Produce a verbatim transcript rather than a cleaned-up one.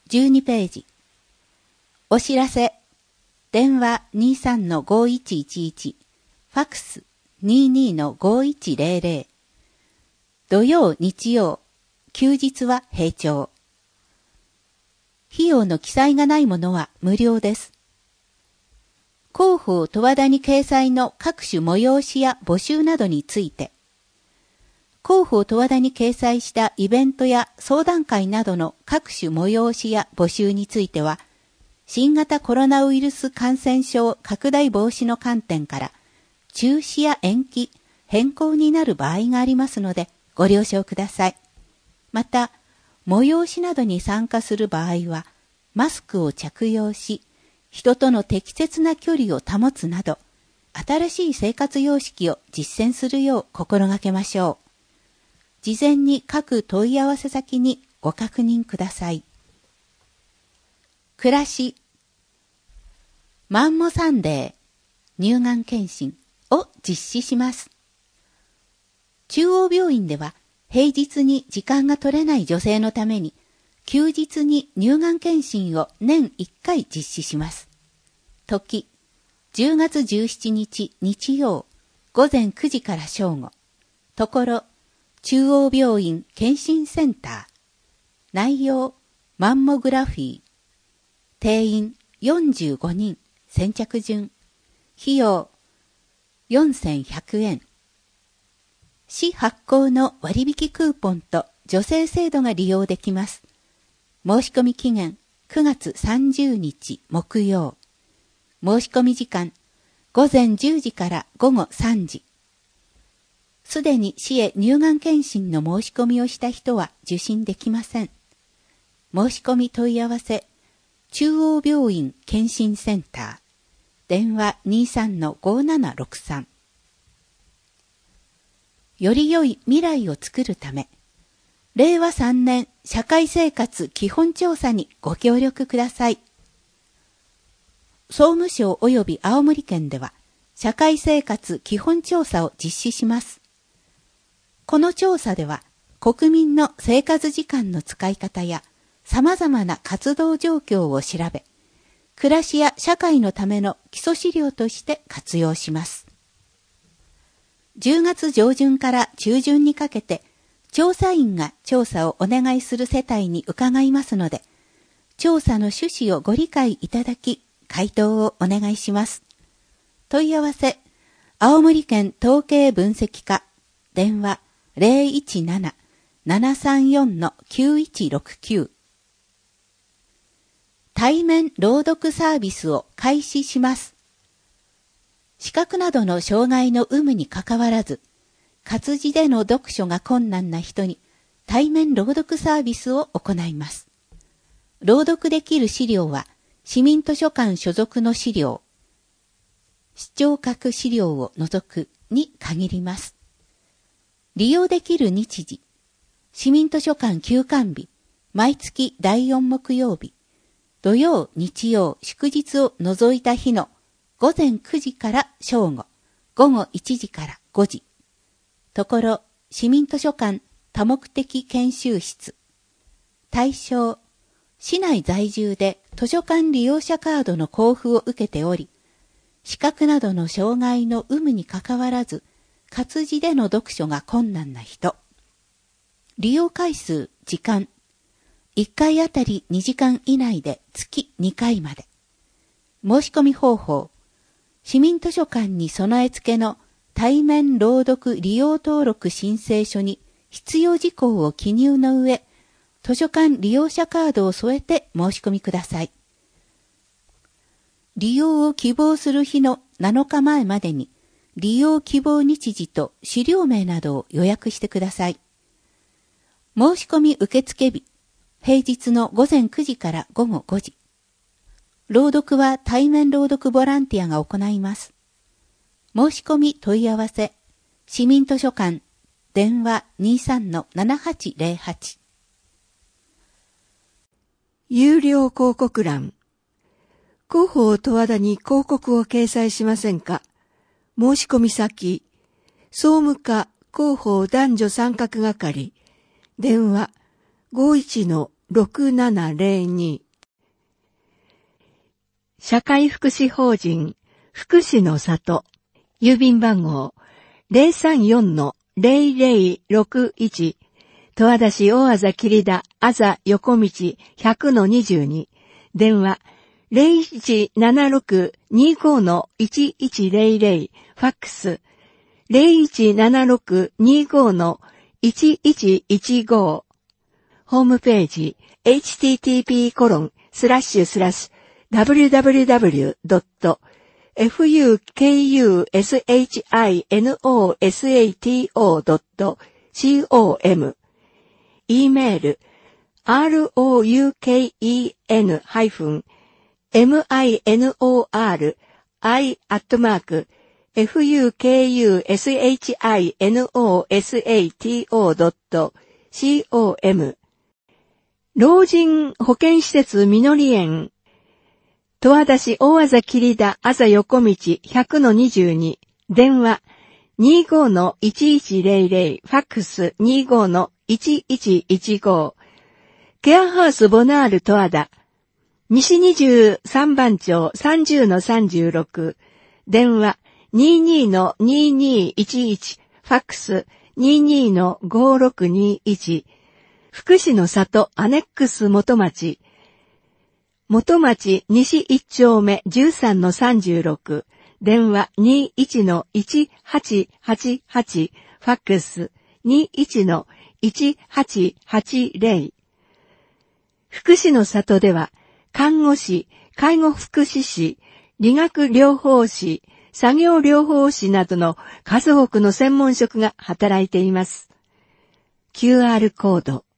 じゅうにページ。お知らせ。電話 にじゅうさんのごいちいちいち、ファックス にじゅうにのごいちゼロゼロ。土曜、日曜、休日は平常。費用の記載がないものは無料です。広報十和田に掲載の各種催しや募集などについて、広報十和田に掲載したイベントや相談会などの各種催しや募集については、新型コロナウイルス感染症拡大防止の観点から、中止や延期、変更になる場合がありますので、ご了承ください。また、催しなどに参加する場合は、マスクを着用し、人との適切な距離を保つなど、新しい生活様式を実践するよう心がけましょう。事前に各問い合わせ先にご確認ください。暮らし。マンモサンデー、乳がん検診を実施します。中央病院では、平日に時間が取れない女性のために、休日に乳がん検診を年いっかい実施します。時、じゅうがつじゅうしちにち日曜、午前くじから正午。ところ、中央病院検診センター。内容、マンモグラフィー。定員よんじゅうごにん、先着順。費用、よんせんひゃくえん。市発行の割引クーポンと助成制度が利用できます。申し込み期限くがつさんじゅうにち木曜。申し込み時間午前じゅうじから午後さんじ。すでに市へ乳がん検診の申し込みをした人は受診できません。申し込み問い合わせ、中央病院検診センター、電話 にじゅうさんのごななろくさん。より良い未来を作るため、れいわさんねん社会生活基本調査にご協力ください。総務省及び青森県では、社会生活基本調査を実施します。この調査では、国民の生活時間の使い方や様々な活動状況を調べ、暮らしや社会のための基礎資料として活用します。じゅうがつじょうじゅんから中旬にかけて、調査員が調査をお願いする世帯に伺いますので、調査の趣旨をご理解いただき、回答をお願いします。問い合わせ、青森県統計分析課、電話 ゼロいちなな ななさんよん きゅういちろくきゅう。対面朗読サービスを開始します。視覚などの障害の有無にかかわらず、活字での読書が困難な人に対面朗読サービスを行います。朗読できる資料は、市民図書館所属の資料、視聴覚資料を除くに限ります。利用できる日時、市民図書館休館日、毎月だいよん木曜日、土曜、日曜、祝日を除いた日の午前くじから正午、午後いちじからごじ。ところ、市民図書館多目的研修室。対象、市内在住で図書館利用者カードの交付を受けており、視覚などの障害の有無にかかわらず、活字での読書が困難な人。利用回数、時間。いっかいあたりにじかん以内で月にかいまで。申し込み方法。市民図書館に備え付けの対面朗読利用登録申請書に必要事項を記入の上、図書館利用者カードを添えて申し込みください。利用を希望する日のなのかまえまでに、利用希望日時と資料名などを予約してください。申し込み受付日、平日の午前くじから午後ごじ。朗読は対面朗読ボランティアが行います。申し込み問い合わせ、市民図書館、電話 にじゅうさんのななはちゼロはち。 有料広告欄。広報十和田に広告を掲載しませんか？申し込み先、総務課広報男女参画係、電話 ごいちのろくななゼロに。社会福祉法人福祉の里、郵便番号 ゼロさんよんのゼロゼロろくいち、十和田市大字切田あざ横道 ひゃくのにじゅうに、電話 ゼロいちななろくにごのいちいちゼロゼロ、ファックスゼロいちななろくにごのいちいちいちご、ホームページ エイチティーティーピーコロンスラッシュスラッシュダブリューダブリューダブリュードットフクシノサトドットコム、 e メール アールオーユーケーイーエヌ ハイフン エムアイエヌオーアールアイ アットマーク フクシノサトドットコム、 老人保健施設みのり園十和田市大字切田あざ横道 ひゃくのにじゅうに、電話 にごのいちいちゼロゼロ、ファックス にごのいちいちいちご、ケアハウスボナール十和田西にじゅうさんばん町 さんじゅうのさんじゅうろく、電話 にじゅうにのにじゅうにいちいち、ファックス にじゅうにのごろくにいち、福祉の里アネックス元町元町西いち丁目 じゅうさんのさんじゅうろく、電話 にじゅういちのいちはちはちはち、ファックス にじゅういちのいちはちはちゼロ。福祉の里では、看護師、介護福祉士、理学療法士、作業療法士などの数多くの専門職が働いています。キューアール コード